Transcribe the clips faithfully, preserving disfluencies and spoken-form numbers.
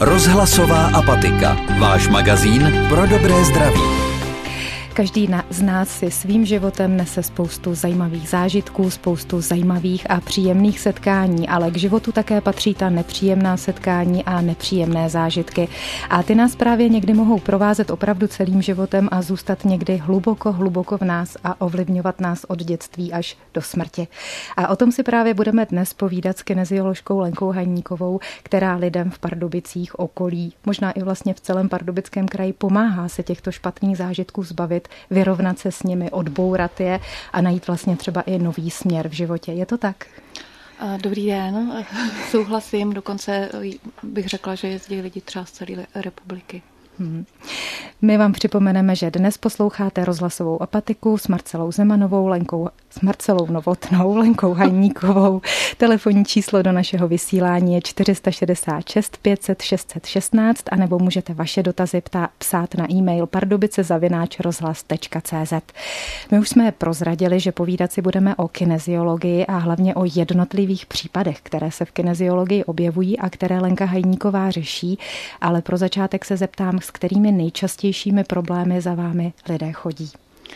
Rozhlasová apatika. Váš magazín pro dobré zdraví. Každý z nás si svým životem nese spoustu zajímavých zážitků, spoustu zajímavých a příjemných setkání, ale k životu také patří ta nepříjemná setkání a nepříjemné zážitky. A ty nás právě někdy mohou provázet opravdu celým životem a zůstat někdy hluboko, hluboko v nás a ovlivňovat nás od dětství až do smrti. A o tom si právě budeme dnes povídat s kinezioložkou Lenkou Hajníkovou, která lidem v Pardubicích, okolí, možná i vlastně v celém Pardubickém kraji pomáhá se těchto špatných zážitků zbavit, vyrovnat se s nimi, odbourat je a najít vlastně třeba i nový směr v životě. Je to tak? Dobrý den, souhlasím, dokonce bych řekla, že jezdí lidi třeba z celé republiky. Hmm. My vám připomeneme, že dnes posloucháte rozhlasovou apatiku s Marcelou Zemanovou, Lenkou, s Marcelou Novotnou, Lenkou Hajníkovou. Telefonní číslo do našeho vysílání je čtyři šedesát šest pět set šest set šestnáct a nebo můžete vaše dotazy ptá, psát na e-mail pardubice zavináč rozhlas tečka cé zet. My už jsme prozradili, že povídat si budeme o kineziologii a hlavně o jednotlivých případech, které se v kineziologii objevují a které Lenka Hajníková řeší, ale pro začátek se zeptám, s kterými nejčastějšími problémy za vámi lidé chodí.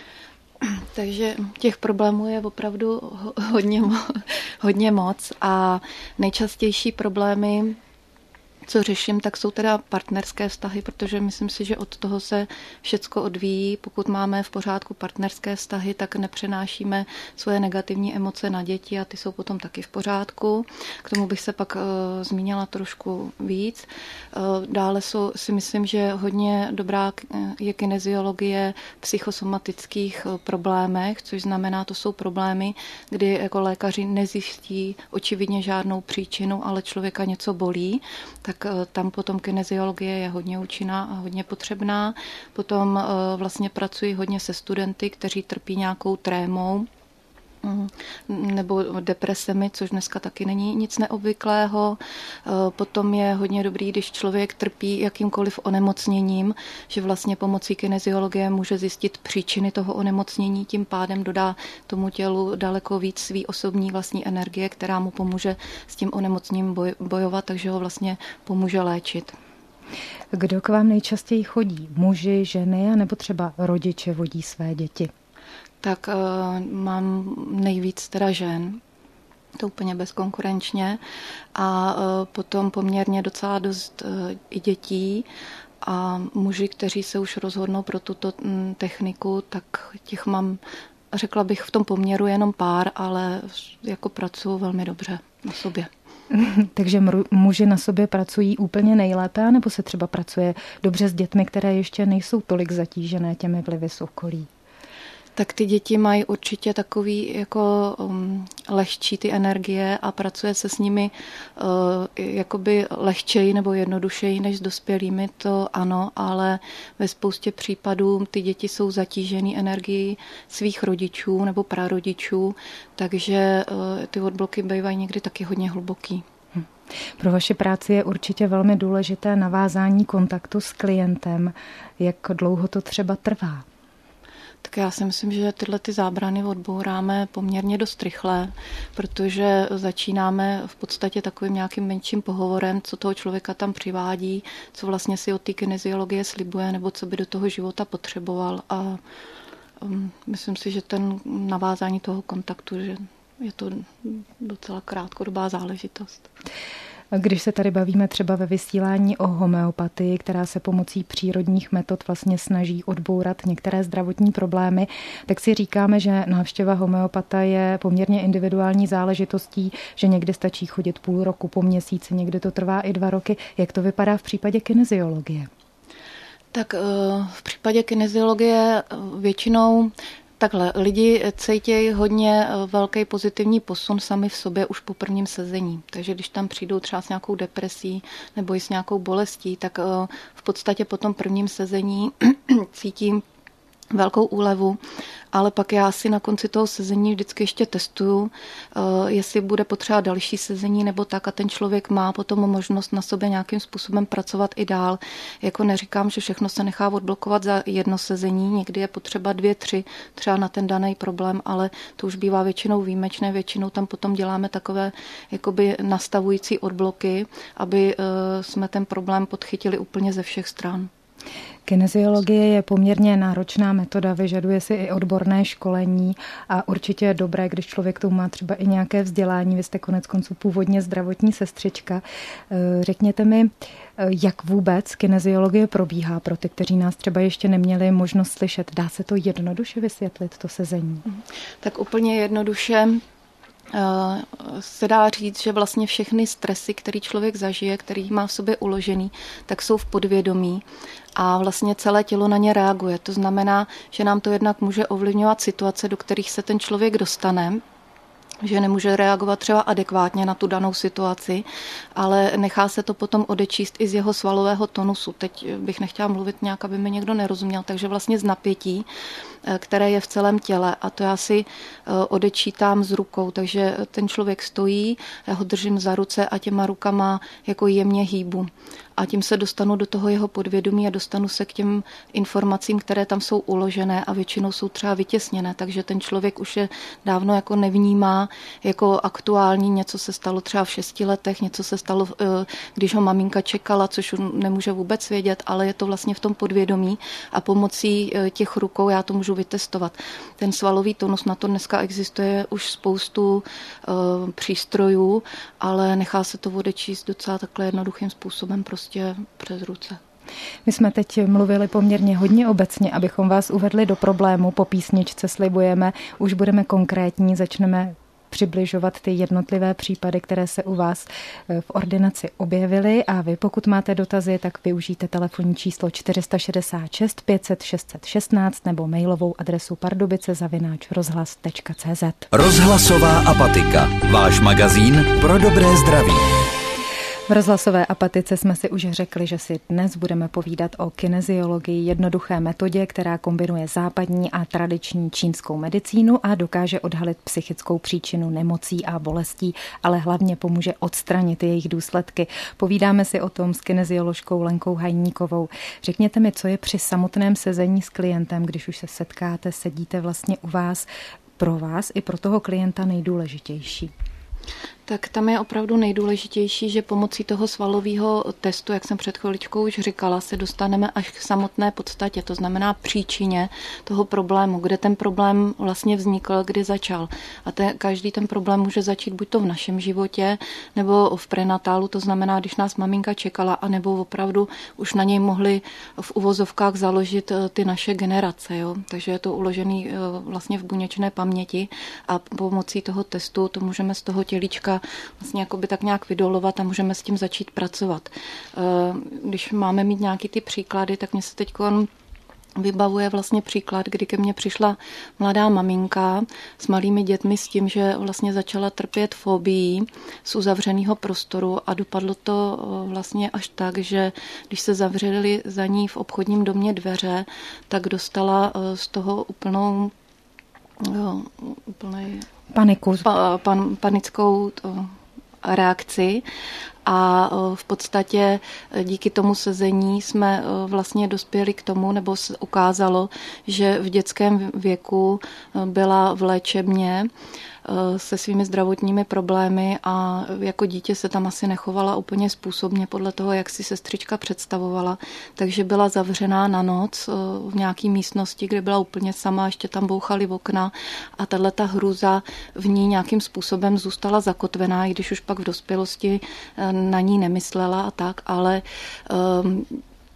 Takže těch problémů je opravdu hodně, hodně moc a nejčastější problémy, co řeším, tak jsou teda partnerské vztahy, protože myslím si, že od toho se všecko odvíjí. Pokud máme v pořádku partnerské vztahy, tak nepřenášíme svoje negativní emoce na děti a ty jsou potom taky v pořádku. K tomu bych se pak uh, zmínila trošku víc. Uh, dále jsou, si myslím, že hodně dobrá je kineziologie v psychosomatických uh, problémech, což znamená, to jsou problémy, kdy jako lékaři nezjistí očividně žádnou příčinu, ale člověka něco bolí, tak tam potom kineziologie je hodně účinná a hodně potřebná. Potom vlastně pracuji hodně se studenty, kteří trpí nějakou trémou nebo depresemi, což dneska taky není nic neobvyklého. Potom je hodně dobrý, když člověk trpí jakýmkoliv onemocněním, že vlastně pomocí kineziologie může zjistit příčiny toho onemocnění, tím pádem dodá tomu tělu daleko víc svý osobní vlastní energie, která mu pomůže s tím onemocněním boj, bojovat, takže ho vlastně pomůže léčit. Kdo k vám nejčastěji chodí? Muži, ženy, nebo třeba rodiče vodí své děti? Tak uh, mám nejvíc teda žen, to úplně bezkonkurenčně, a uh, potom poměrně docela dost uh, i dětí a muži, kteří se už rozhodnou pro tuto m, techniku, tak těch mám, řekla bych, v tom poměru jenom pár, ale jako pracuji velmi dobře na sobě. Takže muži na sobě pracují úplně nejlépe, nebo se třeba pracuje dobře s dětmi, které ještě nejsou tolik zatížené těmi vlivy z okolí? Tak ty děti mají určitě takový jako um, lehčí ty energie a pracuje se s nimi uh, jakoby lehčeji nebo jednodušeji než s dospělými, to ano, ale ve spoustě případů ty děti jsou zatížený energií svých rodičů nebo prarodičů, takže uh, ty odbloky bývají někdy taky hodně hluboký. Pro vaši práci je určitě velmi důležité navázání kontaktu s klientem. Jak dlouho to třeba trvá? Tak já si myslím, že tyhle ty zábrany odbouráme poměrně dost rychle, protože začínáme v podstatě takovým nějakým menším pohovorem, co toho člověka tam přivádí, co vlastně si od té kineziologie slibuje, nebo co by do toho života potřeboval. A um, myslím si, že ten navázání toho kontaktu, že je to docela krátkodobá záležitost. Když se tady bavíme třeba ve vysílání o homeopatii, která se pomocí přírodních metod vlastně snaží odbourat některé zdravotní problémy, tak si říkáme, že návštěva homeopata je poměrně individuální záležitostí, že někdy stačí chodit půl roku, po měsíci, někdy to trvá i dva roky. Jak to vypadá v případě kineziologie? Tak v případě kineziologie většinou takhle, lidi cítějí hodně velký pozitivní posun sami v sobě už po prvním sezení. Takže když tam přijdou třeba s nějakou depresí nebo i s nějakou bolestí, tak v podstatě po tom prvním sezení cítím velkou úlevu, ale pak já si na konci toho sezení vždycky ještě testuju, jestli bude potřeba další sezení nebo tak a ten člověk má potom možnost na sobě nějakým způsobem pracovat i dál. Jako neříkám, že všechno se nechá odblokovat za jedno sezení, někdy je potřeba dvě, tři třeba na ten daný problém, ale to už bývá většinou výjimečné, většinou tam potom děláme takové jakoby nastavující odbloky, aby jsme ten problém podchytili úplně ze všech stran. Kineziologie je poměrně náročná metoda, vyžaduje si i odborné školení a určitě je dobré, když člověk tomu má třeba i nějaké vzdělání. Vy jste konec konců původně zdravotní sestřička. Řekněte mi, jak vůbec kineziologie probíhá pro ty, kteří nás třeba ještě neměli možnost slyšet. Dá se to jednoduše vysvětlit, to sezení? Tak úplně jednoduše se dá říct, že vlastně všechny stresy, který člověk zažije, který má v sobě uložený, tak jsou v podvědomí a vlastně celé tělo na ně reaguje. To znamená, že nám to jednak může ovlivňovat situace, do kterých se ten člověk dostane, že nemůže reagovat třeba adekvátně na tu danou situaci, ale nechá se to potom odečíst i z jeho svalového tonusu. Teď bych nechtěla mluvit nějak, aby mi někdo nerozuměl, takže vlastně z napětí, které je v celém těle a to já si odečítám z rukou, takže ten člověk stojí, já ho držím za ruce a těma rukama jako jemně hýbu. A tím se dostanu do toho jeho podvědomí a dostanu se k těm informacím, které tam jsou uložené a většinou jsou třeba vytěsněné, takže ten člověk už je dávno jako nevnímá jako aktuální, něco se stalo třeba v šesti letech, něco se stalo, když ho maminka čekala, což on nemůže vůbec vědět, ale je to vlastně v tom podvědomí a pomocí těch rukou já to můžu vytestovat. Ten svalový tonus, na to dneska existuje už spoustu uh, přístrojů, ale nechá se to odečíst docela takhle jednoduchým způsobem prostě přes ruce. My jsme teď mluvili poměrně hodně obecně, abychom vás uvedli do problému. Po písničce slibujeme, už budeme konkrétní, začneme přibližovat ty jednotlivé případy, které se u vás v ordinaci objevily a vy, pokud máte dotazy, tak využijte telefonní číslo čtyři šedesát šest pět set šest set šestnáct nebo mailovou adresu pardubice zavináč rozhlas tečka cé zet. Rozhlasová apatika. Váš magazín pro dobré zdraví. V rozhlasové apatice jsme si už řekli, že si dnes budeme povídat o kineziologii, jednoduché metodě, která kombinuje západní a tradiční čínskou medicínu a dokáže odhalit psychickou příčinu nemocí a bolestí, ale hlavně pomůže odstranit jejich důsledky. Povídáme si o tom s kinezioložkou Lenkou Hajníkovou. Řekněte mi, co je při samotném sezení s klientem, když už se setkáte, sedíte vlastně u vás, pro vás i pro toho klienta nejdůležitější? Tak tam je opravdu nejdůležitější, že pomocí toho svalového testu, jak jsem před chviličkou už říkala, se dostaneme až k samotné podstatě, to znamená příčině toho problému, kde ten problém vlastně vznikl, kdy začal. A ten, každý ten problém může začít buď to v našem životě, nebo v prenatálu, to znamená, když nás maminka čekala, anebo opravdu už na něj mohli v uvozovkách založit ty naše generace. Jo? Takže je to uložený vlastně v buněčné paměti a pomocí toho testu to můžeme z toho tělíčka vlastně jakoby tak nějak vydolovat a můžeme s tím začít pracovat. Když máme mít nějaký ty příklady, tak mě se teď vybavuje vlastně příklad, kdy ke mně přišla mladá maminka s malými dětmi s tím, že vlastně začala trpět fobií z uzavřeného prostoru a dopadlo to vlastně až tak, že když se zavřely za ní v obchodním domě dveře, tak dostala z toho úplnou jo, úplnej Paniku. Pa, pan, panickou to, reakci a v podstatě díky tomu sezení jsme vlastně dospěli k tomu, nebo se ukázalo, že v dětském věku byla v léčebně se svými zdravotními problémy a jako dítě se tam asi nechovala úplně způsobně podle toho, jak si sestřička představovala. Takže byla zavřená na noc v nějaké místnosti, kde byla úplně sama, ještě tam bouchaly okna a tato hrůza v ní nějakým způsobem zůstala zakotvená, i když už pak v dospělosti na ní nemyslela a tak, ale um,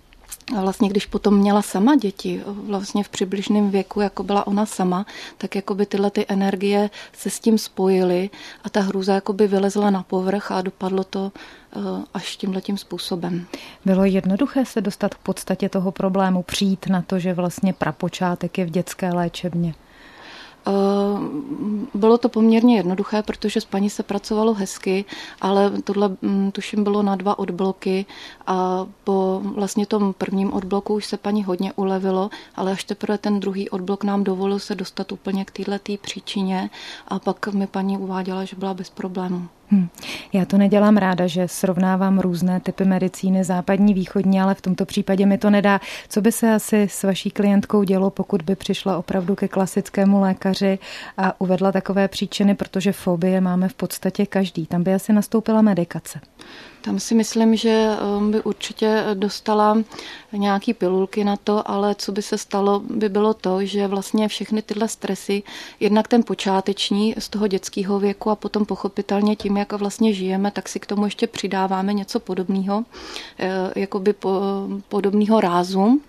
a vlastně, když potom měla sama děti, vlastně v přibližném věku, jako byla ona sama, tak jakoby tyhle ty energie se s tím spojily a ta hrůza jakoby vylezla na povrch a dopadlo to až tímhletím způsobem. Bylo jednoduché se dostat k podstatě toho problému, přijít na to, že vlastně prapočátek je v dětské léčebně? Bylo to poměrně jednoduché, protože s paní se pracovalo hezky, ale tohle tuším bylo na dva odbloky a po vlastně tom prvním odbloku už se paní hodně ulevilo, ale až teprve ten druhý odblok nám dovolil se dostat úplně k této příčině a pak mi paní uváděla, že byla bez problémů. Hmm. Já to nedělám ráda, že srovnávám různé typy medicíny, západní, východní, ale v tomto případě mi to nedá. Co by se asi s vaší klientkou dělo, pokud by přišla opravdu ke klasickému lékaři a uvedla takové příčiny, protože fobie máme v podstatě každý. Tam by asi nastoupila medikace. Tam si myslím, že by určitě dostala nějaký pilulky na to, ale co by se stalo, by bylo to, že vlastně všechny tyhle stresy, jednak ten počáteční z toho dětského věku a potom pochopitelně tím, jak vlastně žijeme, tak si k tomu ještě přidáváme něco podobného, jakoby podobného rázu.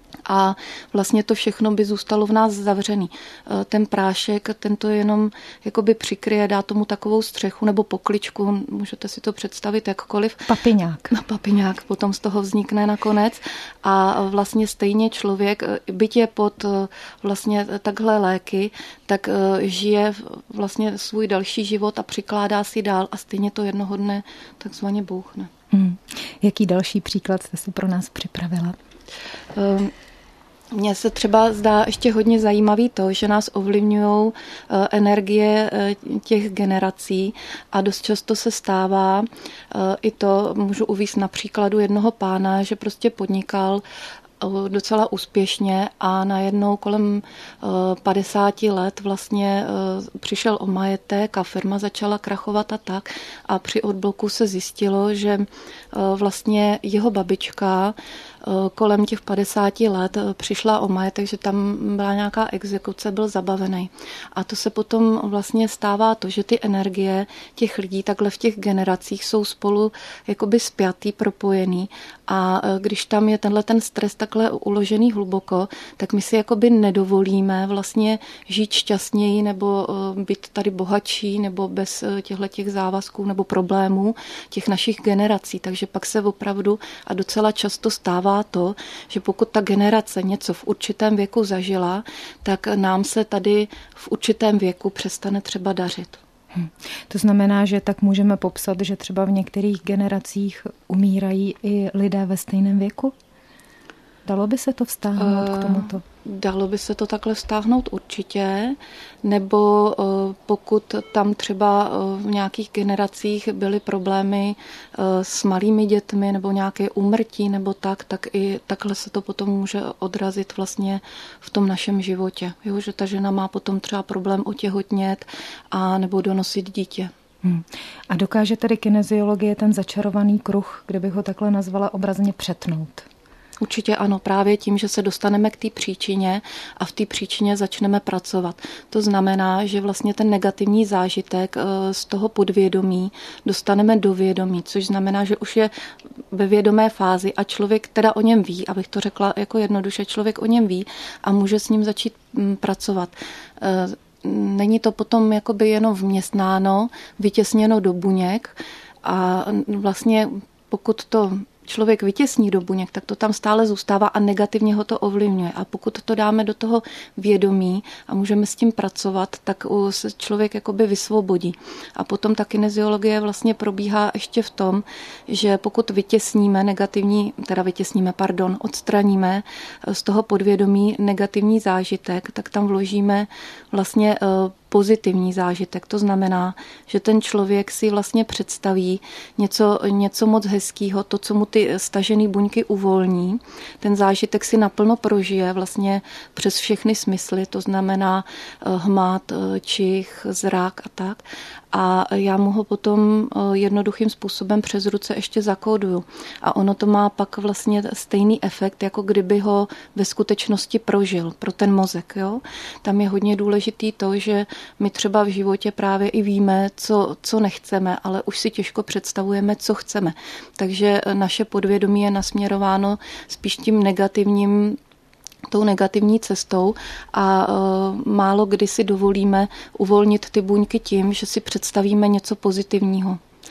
A vlastně to všechno by zůstalo v nás zavřený. Ten prášek, ten to jenom jakoby přikryje, dá tomu takovou střechu nebo pokličku, můžete si to představit jakkoliv. Papiňák. No, papiňák potom z toho vznikne nakonec a vlastně stejně člověk, byť je pod vlastně takhle léky, tak žije vlastně svůj další život a přikládá si dál a stejně to jednoho dne takzvaně bouchne. Hmm. Jaký další příklad jste si pro nás připravila? Um, Mně se třeba zdá ještě hodně zajímavý to, že nás ovlivňují energie těch generací a dost často se stává i to, můžu uvést na příkladu jednoho pána, že prostě podnikal docela úspěšně a najednou kolem padesáti let vlastně přišel o majetek a firma začala krachovat a tak a při odbloku se zjistilo, že vlastně jeho babička kolem těch padesáti let přišla o majetek, že tam byla nějaká exekuce, byl zabavený. A to se potom vlastně stává to, že ty energie těch lidí takhle v těch generacích jsou spolu jakoby spjatý, propojený a když tam je tenhle ten stres takhle uložený hluboko, tak my si jakoby nedovolíme vlastně žít šťastněji nebo být tady bohatší nebo bez těchto těch závazků nebo problémů těch našich generací. Takže pak se opravdu a docela často stává to, že pokud ta generace něco v určitém věku zažila, tak nám se tady v určitém věku přestane třeba dařit. Hmm. To znamená, že tak můžeme popsat, že třeba v některých generacích umírají i lidé ve stejném věku? Dalo by se to vztáhnout uh, k tomuto? Dalo by se to takhle vztáhnout určitě, nebo uh, pokud tam třeba uh, v nějakých generacích byly problémy uh, s malými dětmi nebo nějaké úmrtí nebo tak, tak i takhle se to potom může odrazit vlastně v tom našem životě. Jo, že ta žena má potom třeba problém otěhotnět a nebo donosit dítě. Hmm. A dokáže tedy kineziologie ten začarovaný kruh, kdybych ho takhle nazvala, obrazně přetnout? Určitě ano, právě tím, že se dostaneme k té příčině a v té příčině začneme pracovat. To znamená, že vlastně ten negativní zážitek z toho podvědomí dostaneme do vědomí, což znamená, že už je ve vědomé fázi a člověk teda o něm ví, abych to řekla jako jednoduše, člověk o něm ví a může s ním začít pracovat. Není to potom jakoby jenom vměstnáno, vytěsněno do buněk a vlastně pokud to člověk vytěsní do buněk, tak to tam stále zůstává a negativně ho to ovlivňuje. A pokud to dáme do toho vědomí a můžeme s tím pracovat, tak se člověk jakoby vysvobodí. A potom ta kineziologie vlastně probíhá ještě v tom, že pokud vytěsníme negativní, teda vytěsníme, pardon, odstraníme z toho podvědomí negativní zážitek, tak tam vložíme vlastně pozitivní zážitek. To znamená, že ten člověk si vlastně představí něco, něco moc hezkýho, to, co mu ty stažené buňky uvolní. Ten zážitek si naplno prožije vlastně přes všechny smysly, to znamená hmat, čich, zrak a tak. A já mu ho potom jednoduchým způsobem přes ruce ještě zakóduju. A ono to má pak vlastně stejný efekt, jako kdyby ho ve skutečnosti prožil pro ten mozek. Jo? Tam je hodně důležitý to, že my třeba v životě právě i víme, co, co nechceme, ale už si těžko představujeme, co chceme. Takže naše podvědomí je nasměrováno spíš tím negativním tou negativní cestou a uh, málo kdy si dovolíme uvolnit ty buňky tím, že si představíme něco pozitivního.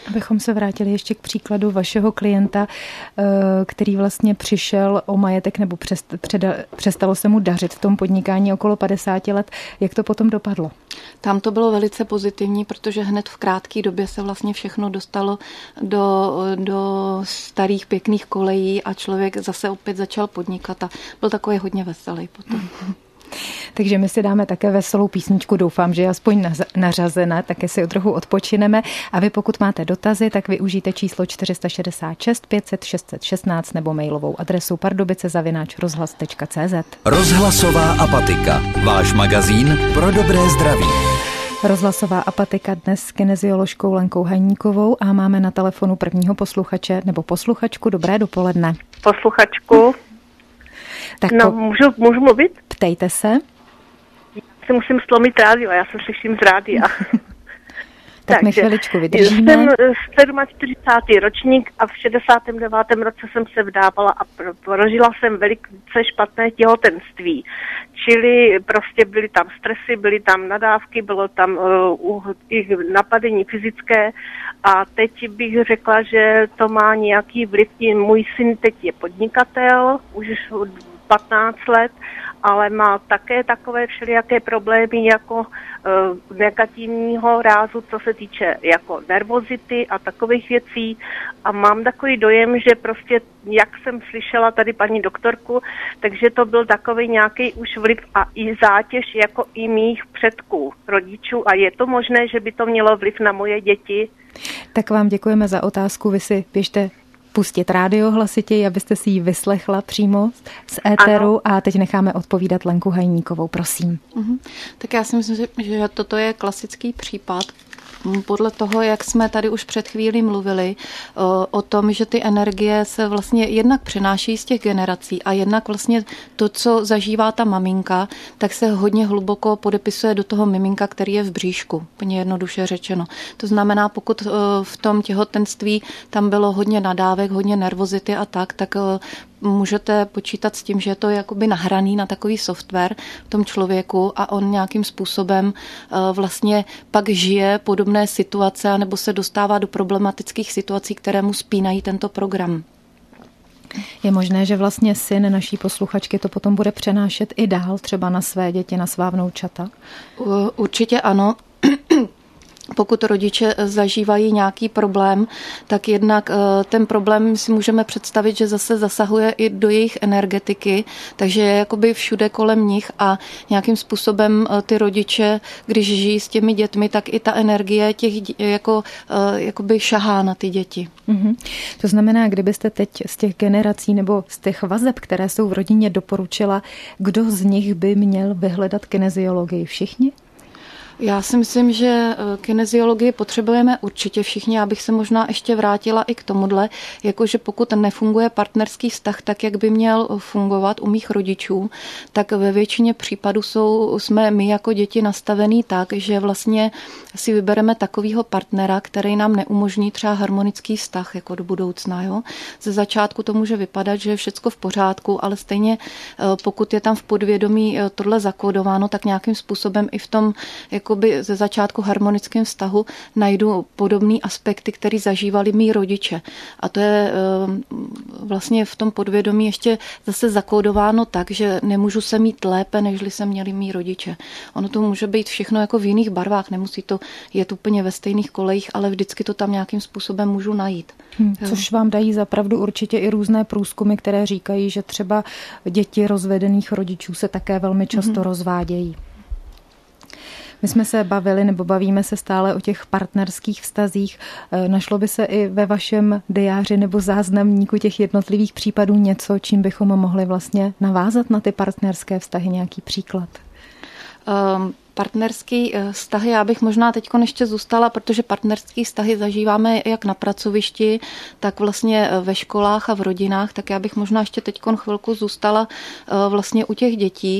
Abychom se vrátili ještě k příkladu vašeho klienta, který vlastně přišel o majetek nebo přestalo se mu dařit v tom podnikání okolo padesáti let. Jak to potom dopadlo? Tam to bylo velice pozitivní, protože hned v krátké době se vlastně všechno dostalo do, do starých pěkných kolejí a člověk zase opět začal podnikat a byl takový hodně veselý potom. Takže my si dáme také veselou písničku, doufám, že je aspoň nařazená, také si o trochu odpočineme. A vy pokud máte dotazy, tak využijte číslo čtyři šest šest pět set šest set šestnáct nebo mailovou adresu pardubice zavináč rozhlas tečka cé zet. Rozhlasová apatika, váš magazín pro dobré zdraví. Rozhlasová apatika dnes s kinezioložkou Lenkou Hajníkovou a máme na telefonu prvního posluchače nebo posluchačku. Dobré dopoledne. Posluchačku. Tak no, po... můžu, můžu mluvit? Ptejte se. Já si musím slomit rádio, já se slyším z rádia. Tak my chviličku vydržíme. Jsem čtyřicátý ročník a v šedesátém devátém roce jsem se vdávala a prožila jsem velice špatné těhotenství. Čili prostě byly tam stresy, byly tam nadávky, bylo tam uh, i napadení fyzické a teď bych řekla, že to má nějaký vliv. Můj syn teď je podnikatel, už patnáct let, ale má také takové všelijaké problémy jako uh, negativního rázu, co se týče jako nervozity a takových věcí. A mám takový dojem, že prostě, jak jsem slyšela tady paní doktorku, takže to byl takový nějaký už vliv a i zátěž jako i mých předků, rodičů. A je to možné, že by to mělo vliv na moje děti? Tak vám děkujeme za otázku. Vy si běžte pustit rádio hlasitěji, abyste si ji vyslechla přímo z éteru. Ano. A teď necháme odpovídat Lenku Hajníkovou, prosím. Mhm. Tak já si myslím, že toto je klasický případ. Podle toho, jak jsme tady už před chvílí mluvili o, o tom, že ty energie se vlastně jednak přenáší z těch generací a jednak vlastně to, co zažívá ta maminka, tak se hodně hluboko podepisuje do toho miminka, který je v bříšku, úplně jednoduše řečeno. To znamená, pokud v tom těhotenství tam bylo hodně nadávek, hodně nervozity a tak, tak můžete počítat s tím, že je to jakoby nahraný na takový software v tom člověku a on nějakým způsobem vlastně pak žije podobné situace nebo se dostává do problematických situací, které mu spínají tento program. Je možné, že vlastně syn naší posluchačky to potom bude přenášet i dál, třeba na své děti, na svá vnoučata? Určitě ano. Pokud rodiče zažívají nějaký problém, tak jednak ten problém si můžeme představit, že zase zasahuje i do jejich energetiky, takže je jakoby všude kolem nich a nějakým způsobem ty rodiče, když žijí s těmi dětmi, tak i ta energie těch jako, jakoby šahá na ty děti. Mm-hmm. To znamená, kdybyste teď z těch generací nebo z těch vazeb, které jsou v rodině, doporučila, kdo z nich by měl vyhledat kineziologii? Všichni? Já si myslím, že kineziologii potřebujeme určitě všichni. Já bych se možná ještě vrátila i k tomuhle, jakože pokud nefunguje partnerský vztah tak, jak by měl fungovat u mých rodičů, tak ve většině případů jsou, jsme my jako děti nastavený tak, že vlastně si vybereme takového partnera, který nám neumožní třeba harmonický vztah jako do budoucna. Jo? Ze začátku to může vypadat, že je všecko v pořádku, ale stejně pokud je tam v podvědomí tohle zakódováno, tak nějakým způsobem i v tom jakoby ze začátku harmonickém vztahu najdu podobné aspekty, které zažívali mý rodiče. A to je vlastně v tom podvědomí ještě zase zakódováno tak, že nemůžu se mít lépe, nežli se měli mý rodiče. Ono to může být všechno jako v jiných barvách, nemusí to jet úplně ve stejných kolejích, ale vždycky to tam nějakým způsobem můžu najít. Hmm, což vám dají zapravdu určitě i různé průzkumy, které říkají, že třeba děti rozvedených rodičů se také velmi často hmm. rozvádějí. My jsme se bavili nebo bavíme se stále o těch partnerských vztazích. Našlo by se i ve vašem diáři nebo záznamníku těch jednotlivých případů něco, čím bychom mohli vlastně navázat na ty partnerské vztahy, nějaký příklad? Um. Partnerský vztahy, já bych možná teď ještě zůstala, protože partnerský vztahy zažíváme jak na pracovišti, tak vlastně ve školách a v rodinách, tak já bych možná ještě teď chvilku zůstala vlastně u těch dětí,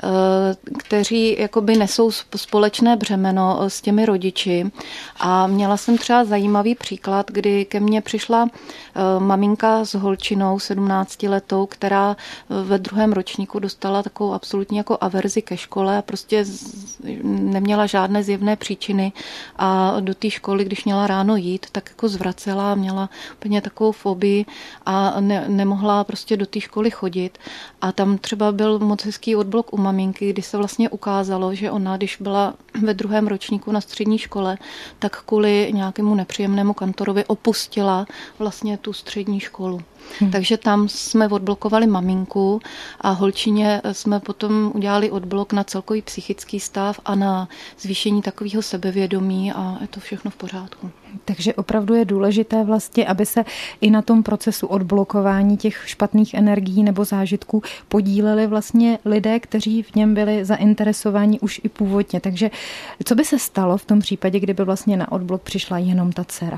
kteří jakoby nesou společné břemeno s těmi rodiči. A měla jsem třeba zajímavý příklad, kdy ke mně přišla maminka s holčinou sedmnáctiletou, která ve druhém ročníku dostala takovou absolutní jako averzi ke škole a prostě neměla žádné zjevné příčiny a do té školy, když měla ráno jít, tak jako zvracela, měla úplně takovou fobii a ne, nemohla prostě do té školy chodit. A tam třeba byl moc hezký odblok u maminky, kdy se vlastně ukázalo, že ona, když byla ve druhém ročníku na střední škole, tak kvůli nějakému nepříjemnému kantorovi opustila vlastně tu střední školu. Hmm. Takže tam jsme odblokovali maminku a holčině jsme potom udělali odblok na celkový psychický stav a na zvýšení takového sebevědomí a je to všechno v pořádku. Takže opravdu je důležité vlastně, aby se i na tom procesu odblokování těch špatných energií nebo zážitků podíleli vlastně lidé, kteří v něm byli zainteresováni už i původně. Takže co by se stalo v tom případě, kdyby vlastně na odblok přišla jenom ta dcera?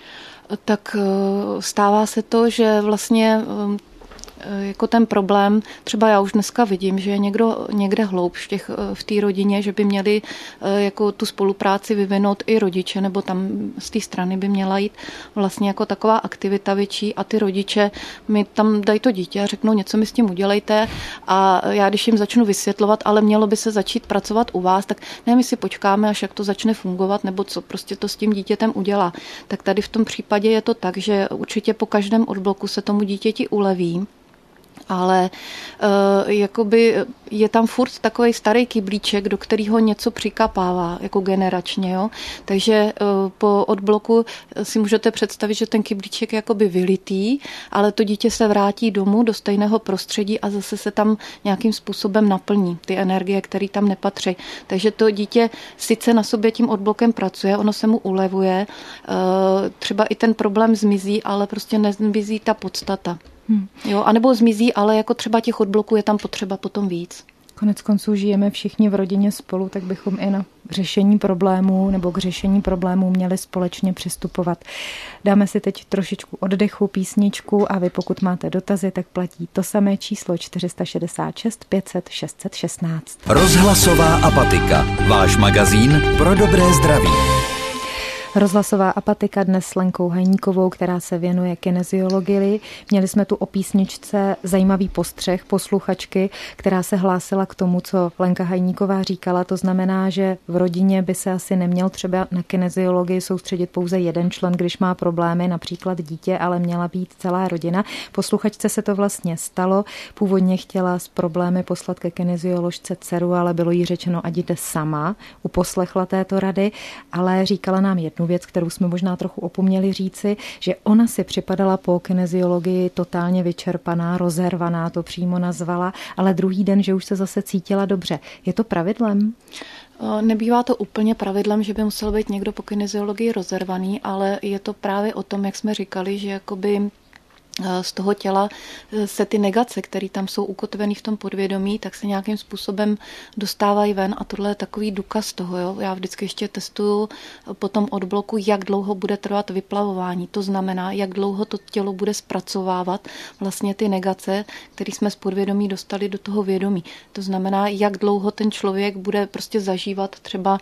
Tak stává se to, že vlastně jako ten problém, třeba já už dneska vidím, že je někdo někde hloub v, těch, v té rodině, že by měli jako tu spolupráci vyvinout i rodiče, nebo tam z té strany by měla jít vlastně jako taková aktivita větší a ty rodiče mi tam dají to dítě a řeknou, něco mi s tím udělejte a já když jim začnu vysvětlovat, ale mělo by se začít pracovat u vás, tak ne, my si počkáme, až jak to začne fungovat, nebo co prostě to s tím dítětem udělá. Tak tady v tom případě je to tak, že určitě po každém odbloku se tomu dítěti uleví, ale uh, jakoby je tam furt takový starý kyblíček, do kterého něco přikapává, jako generačně. Jo? Takže uh, po odbloku si můžete představit, že ten kyblíček je jakoby vylitý, ale to dítě se vrátí domů do stejného prostředí a zase se tam nějakým způsobem naplní ty energie, které tam nepatří. Takže to dítě sice na sobě tím odblokem pracuje, ono se mu ulevuje, uh, třeba i ten problém zmizí, ale prostě nezmizí ta podstata. Hmm. Jo, anebo zmizí, ale jako třeba těch odbloků je tam potřeba potom víc. Konec konců žijeme všichni v rodině spolu, tak bychom i na řešení problémů nebo k řešení problémů měli společně přistupovat. Dáme si teď trošičku oddechu, písničku a vy pokud máte dotazy, tak platí to samé číslo čtyři šedesát šest pět set šest set šestnáct. Rozhlasová apatika. Váš magazín pro dobré zdraví. Rozhlasová apatika dnes s Lenkou Hajníkovou, která se věnuje kineziologii. Měli jsme tu o písničce zajímavý postřeh posluchačky, která se hlásila k tomu, co Lenka Hajníková říkala. To znamená, že v rodině by se asi neměl třeba na kineziologii soustředit pouze jeden člen, když má problémy, například dítě, ale měla být celá rodina. Posluchačce se to vlastně stalo. Původně chtěla s problémy poslat ke kinezioložce dceru, ale bylo jí řečeno, ať jde sama. Uposlechla této rady, ale říkala nám jednu věc, kterou jsme možná trochu opomněli říci, že ona si připadala po kineziologii totálně vyčerpaná, rozervaná, to přímo nazvala, ale druhý den, že už se zase cítila dobře. Je to pravidlem? Nebývá to úplně pravidlem, že by musel být někdo po kineziologii rozervaný, ale je to právě o tom, jak jsme říkali, že jakoby z toho těla se ty negace, které tam jsou ukotvený v tom podvědomí, tak se nějakým způsobem dostávají ven a tohle je takový důkaz toho. Jo? Já vždycky ještě testuju po tom odbloku, jak dlouho bude trvat vyplavování. To znamená, jak dlouho to tělo bude zpracovávat vlastně ty negace, které jsme z podvědomí dostali do toho vědomí. To znamená, jak dlouho ten člověk bude prostě zažívat třeba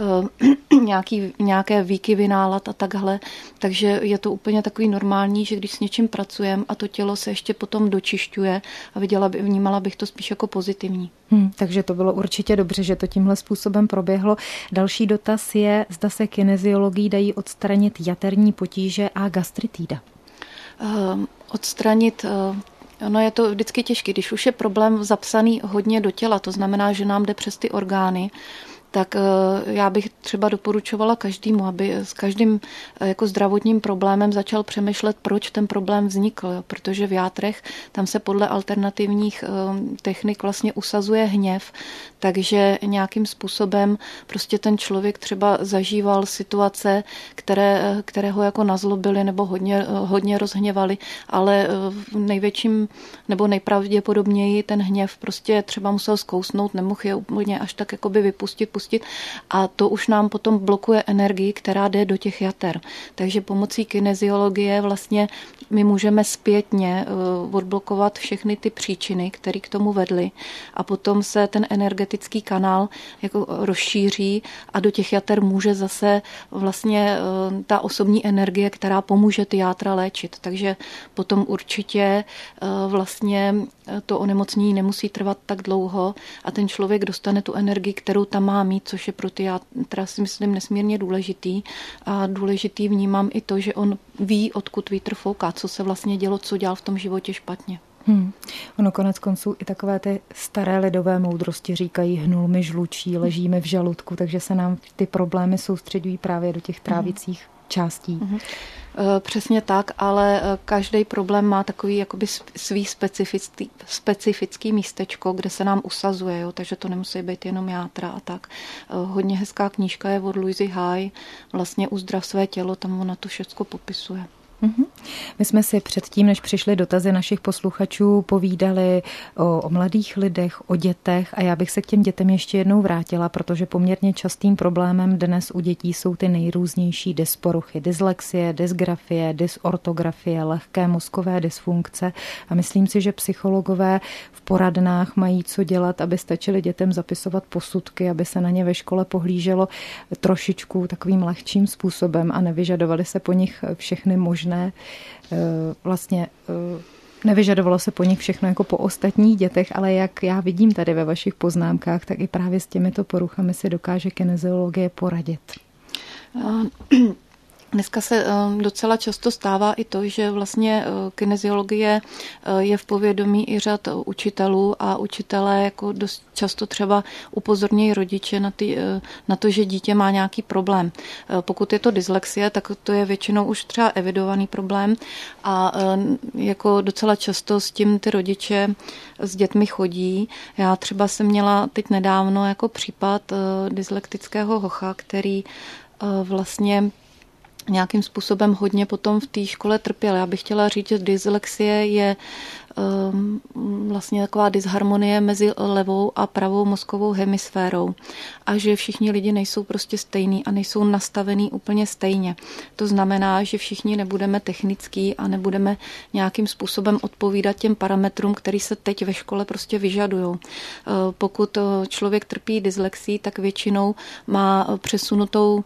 uh, nějaký, nějaké výkyvy nálad a takhle. Takže je to úplně takový normální, že když s něčím pracujeme a to tělo se ještě potom dočišťuje a viděla by, vnímala bych to spíš jako pozitivní. Hmm, takže to bylo určitě dobře, že to tímhle způsobem proběhlo. Další dotaz je, zda se kineziologií dají odstranit jaterní potíže a gastritída. Uh, odstranit... Uh... Ono je to vždycky těžké, když už je problém zapsaný hodně do těla, to znamená, že nám jde přes ty orgány, tak já bych třeba doporučovala každému, aby s každým jako zdravotním problémem začal přemýšlet, proč ten problém vznikl, jo? Protože v játrech tam se podle alternativních technik vlastně usazuje hněv, takže nějakým způsobem prostě ten člověk třeba zažíval situace, které, které ho jako nazlobily nebo hodně, hodně rozhněvaly, ale v největším nebo nejpravděpodobněji ten hněv prostě třeba musel zkousnout, nemohl je úplně až tak jakoby vypustit, pustit a to už nám potom blokuje energii, která jde do těch jater. Takže pomocí kineziologie vlastně my můžeme zpětně odblokovat všechny ty příčiny, které k tomu vedly a potom se ten energetický kanál jako rozšíří a do těch jater může zase vlastně ta osobní energie, která pomůže ty játra léčit. Takže potom určitě vlastně to onemocnění nemusí trvat tak dlouho a ten člověk dostane tu energii, kterou tam má mít, což je pro ty já teda si myslím nesmírně důležitý. A důležitý vnímám i to, že on ví, odkud vítr fouká, co se vlastně dělo, co dělal v tom životě špatně. Hmm. Ono konec konců i takové ty staré lidové moudrosti říkají, hnul mi žlučí, leží mi v žaludku, takže se nám ty problémy soustředují právě do těch trávicích hmm. částí. Hmm. Přesně tak, ale každý problém má takový jakoby svý specifický, specifický místečko, kde se nám usazuje, jo? Takže to nemusí být jenom játra a tak. Hodně hezká knížka je od Louisy Hay, vlastně Uzdrav své tělo, tam ona to všechno popisuje. Mm-hmm. My jsme si předtím, než přišly dotazy našich posluchačů, povídali o, o mladých lidech, o dětech a já bych se k těm dětem ještě jednou vrátila, protože poměrně častým problémem dnes u dětí jsou ty nejrůznější dysporuchy, dyslexie, dysgrafie, dysortografie, lehké mozkové dysfunkce a myslím si, že psychologové v poradnách mají co dělat, aby stačili dětem zapisovat posudky, aby se na ně ve škole pohlíželo trošičku takovým lehčím způsobem a nevyžadovali se po nich všechny možné Ne, vlastně nevyžadovalo se po nich všechno jako po ostatních dětech, ale jak já vidím tady ve vašich poznámkách, tak i právě s těmito poruchami si dokáže kineziologie poradit. Dneska se docela často stává i to, že vlastně kineziologie je v povědomí i řad učitelů a učitelé jako dost často třeba upozorňují rodiče na, ty, na to, že dítě má nějaký problém. Pokud je to dyslexie, tak to je většinou už třeba evidovaný problém a jako docela často s tím ty rodiče s dětmi chodí. Já třeba jsem měla teď nedávno jako případ dyslektického hocha, který vlastně nějakým způsobem hodně potom v té škole trpěl. Já bych chtěla říct, že dyslexie je um, vlastně taková disharmonie mezi levou a pravou mozkovou hemisférou a že všichni lidi nejsou prostě stejní a nejsou nastavení úplně stejně. To znamená, že všichni nebudeme technický a nebudeme nějakým způsobem odpovídat těm parametrům, který se teď ve škole prostě vyžadujou. Pokud člověk trpí dyslexii, tak většinou má přesunutou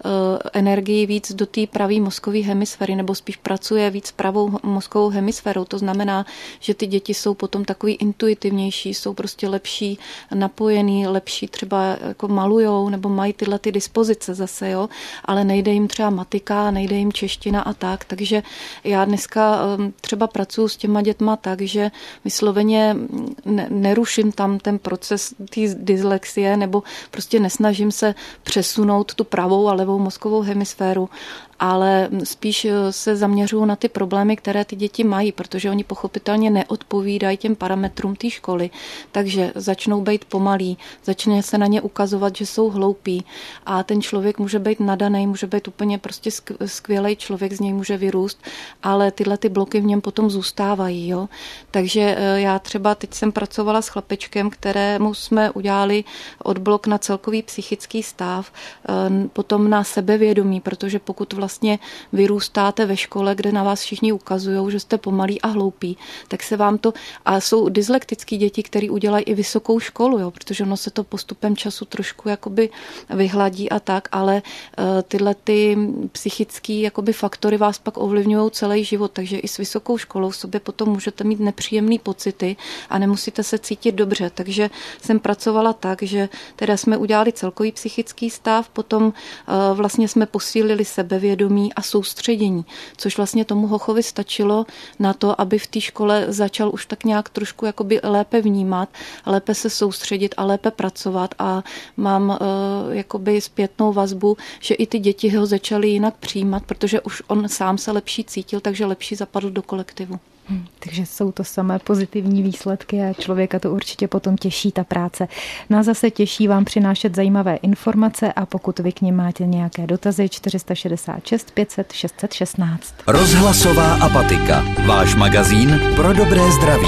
energii víc do té pravé mozkové hemisféry, nebo spíš pracuje víc pravou mozkovou hemisférou. To znamená, že ty děti jsou potom takový intuitivnější, jsou prostě lepší napojený, lepší třeba jako malujou, nebo mají tyhle ty dispozice zase, jo, ale nejde jim třeba matika, nejde jim čeština a tak, takže já dneska třeba pracuji s těma dětma tak, že vysloveně neruším tam ten proces té dyslexie, nebo prostě nesnažím se přesunout tu pravou a levou mozkovou hemisféru, ale spíš se zaměřují na ty problémy, které ty děti mají, protože oni pochopitelně neodpovídají těm parametrům té školy, takže začnou být pomalí, začne se na ně ukazovat, že jsou hloupí a ten člověk může být nadaný, může být úplně prostě skvělý člověk, z něj může vyrůst, ale tyhle ty bloky v něm potom zůstávají, jo. Takže já třeba teď jsem pracovala s chlapečkem, kterému jsme udělali odblok na celkový psychický stav, potom na sebevědomí, protože pokud vlastně vlastně vyrůstáte ve škole, kde na vás všichni ukazují, že jste pomalí a hloupí, tak se vám to, a jsou dyslektický děti, který udělají i vysokou školu, jo, protože ono se to postupem času trošku jakoby vyhladí a tak, ale uh, tyhle ty psychický jakoby faktory vás pak ovlivňují celý život, takže i s vysokou školou v sobě potom můžete mít nepříjemné pocity a nemusíte se cítit dobře, takže jsem pracovala tak, že teda jsme udělali celkový psychický stav, potom uh, vlastně jsme posílili sebevědomí a soustředění, což vlastně tomu hochovi stačilo na to, aby v té škole začal už tak nějak trošku jakoby lépe vnímat, lépe se soustředit a lépe pracovat a mám uh, jakoby zpětnou vazbu, že i ty děti ho začaly jinak přijímat, protože už on sám se lepší cítil, takže lepší zapadl do kolektivu. Hmm, takže jsou to samé pozitivní výsledky a člověka to určitě potom těší ta práce. Nás zase těší vám přinášet zajímavé informace a pokud vy k nim máte nějaké dotazy, čtyři šedesát šest pět set šest set šestnáct. Rozhlasová apatika. Váš magazín pro dobré zdraví.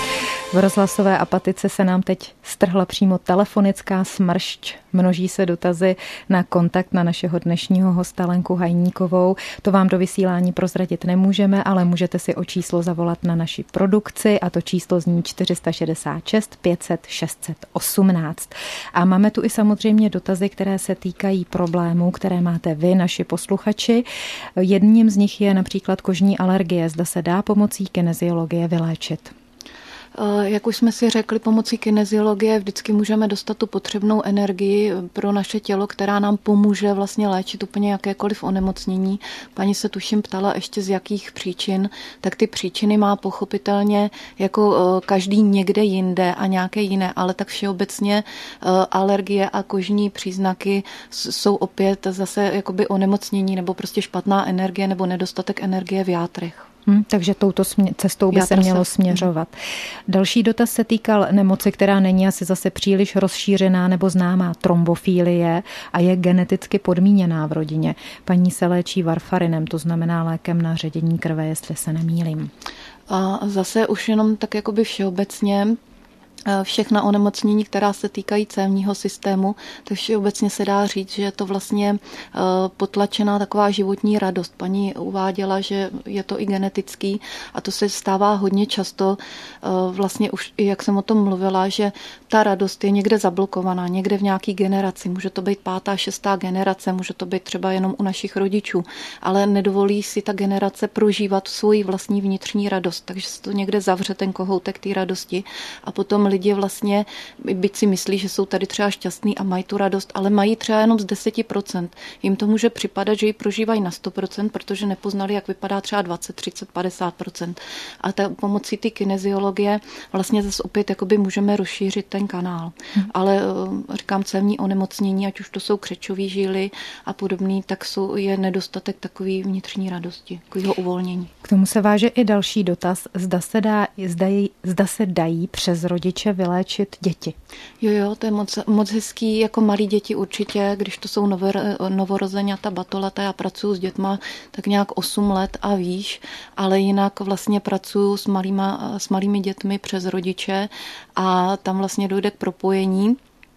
V rozhlasové apatice se nám teď strhla přímo telefonická smršť. Množí se dotazy na kontakt na našeho dnešního hosta Lenku Hajníkovou. To vám do vysílání prozradit nemůžeme, ale můžete si o číslo zavolat na naši produkci a to číslo zní čtyři šedesát šest pět set šest set osmnáct. A máme tu i samozřejmě dotazy, které se týkají problémů, které máte vy, naši posluchači. Jedním z nich je například kožní alergie. Zda se dá pomocí kineziologie vyléčit. Jak už jsme si řekli, pomocí kineziologie vždycky můžeme dostat tu potřebnou energii pro naše tělo, která nám pomůže vlastně léčit úplně jakékoliv onemocnění. Paní se tuším ptala ještě z jakých příčin, tak ty příčiny má pochopitelně jako každý někde jinde a nějaké jiné, ale tak všeobecně alergie a kožní příznaky jsou opět zase jakoby onemocnění nebo prostě špatná energie nebo nedostatek energie v játrech. Hmm, takže touto cestou by se mělo směřovat. Další dotaz se týkal nemoci, která není asi zase příliš rozšířená nebo známá, trombofílie, a je geneticky podmíněná v rodině. Paní se léčí varfarinem, to znamená lékem na ředění krve, jestli se nemýlím. A zase už jenom tak jakoby všeobecně všechna onemocnění, která se týkají cévního systému, takže obecně se dá říct, že je to vlastně potlačená taková životní radost. Paní uváděla, že je to i genetický a to se stává hodně často, vlastně už i jak jsem o tom mluvila, že ta radost je někde zablokovaná, někde v nějaký generaci. Může to být pátá, šestá generace, může to být třeba jenom u našich rodičů, ale nedovolí si ta generace prožívat svoji vlastní vnitřní radost, takže se to někde zavře ten kohoutek té radosti a potom lidi vlastně, byť si myslí, že jsou tady třeba šťastní a mají tu radost, ale mají třeba jenom z deset procent. Jim to může připadat, že ji prožívají na sto procent, protože nepoznali, jak vypadá třeba dvacet, třicet, padesát procent. A ta, pomocí ty kineziologie vlastně zase opět jakoby můžeme rozšířit ten kanál. Hmm. Ale říkám, cévní onemocnění, ať už to jsou křečové žíly a podobný, tak jsou, je nedostatek takový vnitřní radosti, takového uvolnění. K tomu se váže i další dotaz. Zda se, dá, zda, zda se dají přes rodiče vyléčit děti. Jo, jo, to je moc, moc hezký, jako malí děti určitě, když to jsou novo, novorozeňata, batolata, já pracuji s dětma tak nějak osm let a výš, ale jinak vlastně pracuji s, malýma, s malými dětmi přes rodiče a tam vlastně dojde k propojení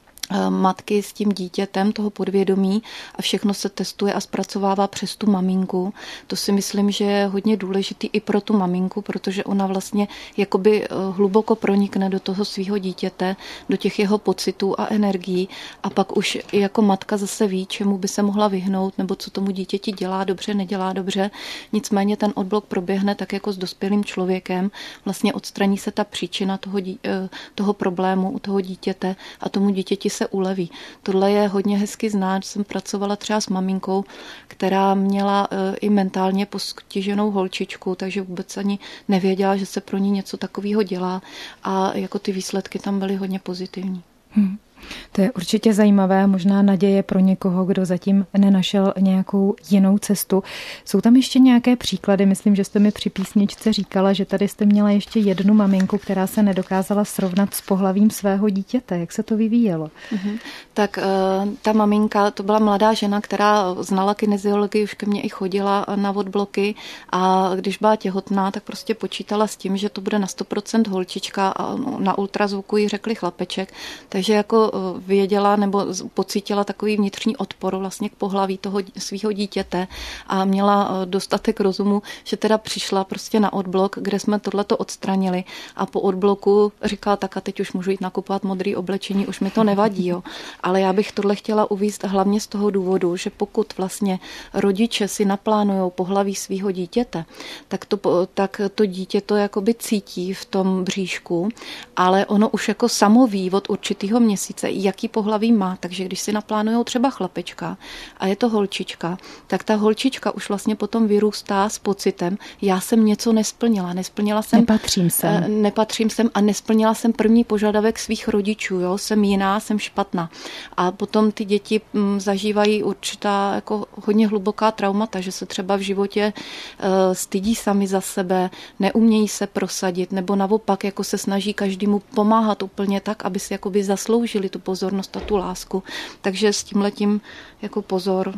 matky s tím dítětem, toho podvědomí a všechno se testuje a zpracovává přes tu maminku. To si myslím, že je hodně důležitý i pro tu maminku, protože ona vlastně jakoby hluboko pronikne do toho svého dítěte, do těch jeho pocitů a energií a pak už jako matka zase ví, čemu by se mohla vyhnout nebo co tomu dítěti dělá dobře, nedělá dobře. Nicméně ten odblok proběhne tak jako s dospělým člověkem. Vlastně odstraní se ta příčina toho, dí, toho problému u toho dítěte a tomu dítěti se uleví. Tohle je hodně hezky znát. Jsem pracovala třeba s maminkou, která měla i mentálně postiženou holčičku, takže vůbec ani nevěděla, že se pro ní něco takového dělá a jako ty výsledky tam byly hodně pozitivní. Hmm. To je určitě zajímavé, možná naděje pro někoho, kdo zatím nenašel nějakou jinou cestu. Jsou tam ještě nějaké příklady? Myslím, že jste mi při písničce říkala, že tady jste měla ještě jednu maminku, která se nedokázala srovnat s pohlavím svého dítěte. Jak se to vyvíjelo? Mm-hmm. Tak ta maminka, to byla mladá žena, která znala kineziologii, už ke mně i chodila na odbloky a když byla těhotná, tak prostě počítala s tím, že to bude na sto procent holčička a na ultrazvuku jí řekli chlapeček, takže jako věděla nebo pocítila takový vnitřní odpor vlastně k pohlaví toho svého dítěte a měla dostatek rozumu, že teda přišla prostě na odblok, kde jsme tohleto odstranili a po odbloku říkala, tak a teď už můžu jít nakupovat modrý oblečení, už mi to nevadí, jo. Ale já bych tohle chtěla uvést hlavně z toho důvodu, že pokud vlastně rodiče si naplánujou pohlaví svého dítěte, tak to, tak to dítě to jakoby cítí v tom bříšku, ale ono už jako samo ví od určitého měsíce, jaký pohlaví má. Takže když si naplánujou třeba chlapečka a je to holčička, tak ta holčička už vlastně potom vyrůstá s pocitem, já jsem něco nesplnila. Nesplnila jsem, nepatřím sem. Nepatřím sem a nesplnila jsem první požadavek svých rodičů. Jo? Jsem jiná, jsem špatná. A potom ty děti m, zažívají určitá jako hodně hluboká traumata, že se třeba v životě uh, stydí sami za sebe, neumějí se prosadit, nebo naopak jako se snaží každému pomáhat úplně tak, aby si jakoby zasloužili tu pozornost a tu lásku. Takže s tímhletím jako pozor.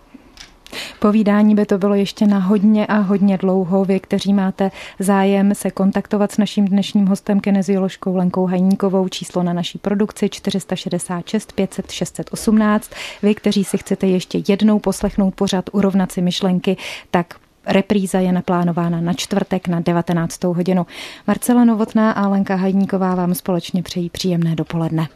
Povídání by to bylo ještě na hodně a hodně dlouho. Vy, kteří máte zájem se kontaktovat s naším dnešním hostem, kinezioložkou Lenkou Hajníkovou, číslo na naší produkci čtyři šedesát šest pět set šest set osmnáct. Vy, kteří si chcete ještě jednou poslechnout pořad Urovnat si myšlenky, tak repríza je naplánována na čtvrtek na devatenáctou hodinu. Marcela Novotná a Lenka Hajníková vám společně přejí příjemné dopoledne.